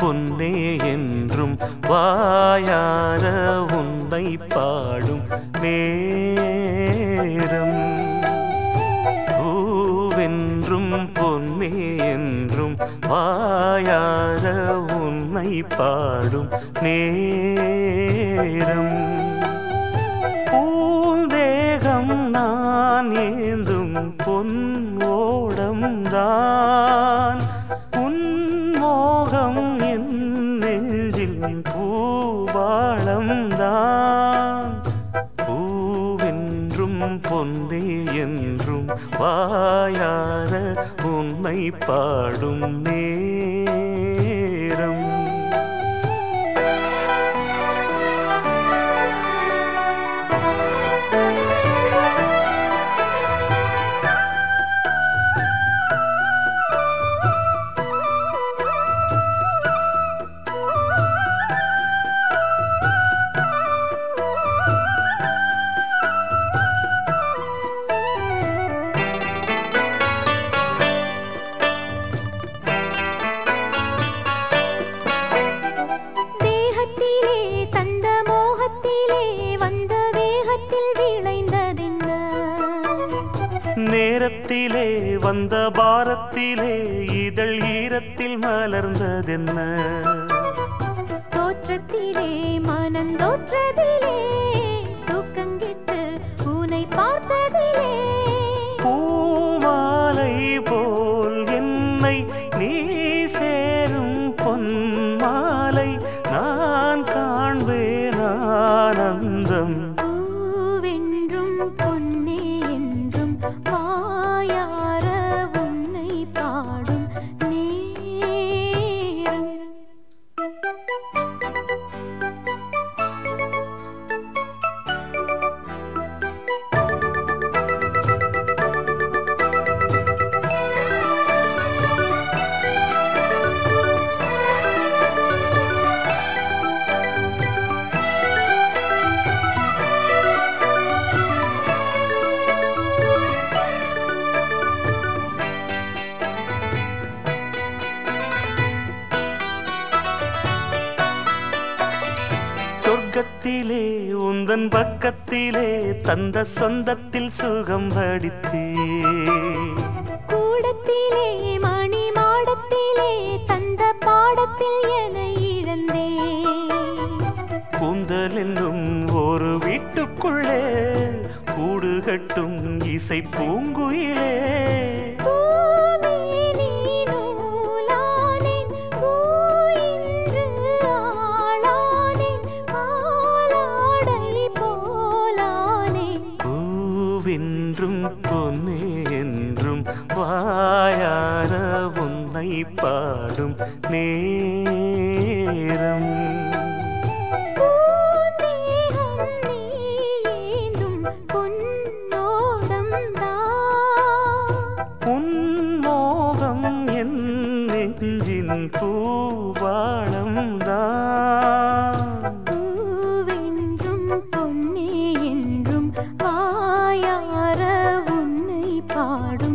பொன்னே என்றும் வாயார உன்னை பாடும் நேரம். பூவென்றும் பொன்னே என்றும் வாயார உன்னை பாடும் நேரம். பூந்தேகம் நான் ஏந்தும் பொன் ஓடம்தான், உன்மோகம் என் நெஞ்சில் பூபாளம்தான். பூவென்றும் பொன்னே என்றும் வாயார உன்னை பாடும் நேரம். நேரத்திலே வந்த பாரத்திலே இதழ் ஈரத்தில் மலர்ந்ததென்ன? தோற்றத்திலே மனந்தோற்றதிலே தூக்கங்கிட்டு உன்னை பார்த்ததிலே பூமாலை போல் என்னை நீ சேரும் பொன்மாலை நான் காண்பேன் ஆனந்தம். பூவென்றும் பொன்னே என்றும் வாயார உன்னை பாடும் நேரம். சொர்க்கத்திலே உந்தன் பக்கத்திலே தந்த சொந்தத்தில் சுகம் படித்தே, கூடத்திலே மணி மாடத்திலே தந்த பாடத்தில் என இழந்தே. கூந்தல் என்னும் ஒரு வீட்டுக்குள்ளே கூடு கட்டும் இசை பூங்குயிலே, பூவென்றும் பொன்னே என்றும் வாயார உன்னை பாடும் நேரம். உன்மோகம் என் நெஞ்சின் பூபாளம்தான். பூவென்றும் பொன்னே என்றும் வாயார உன்னை பாடும்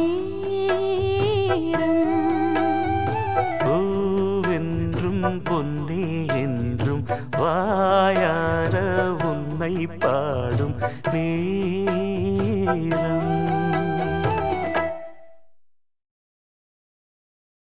நேரம். பூவென்றும் பொன்னே என்றும் வாயார உன்னை பாடும் நேரம்.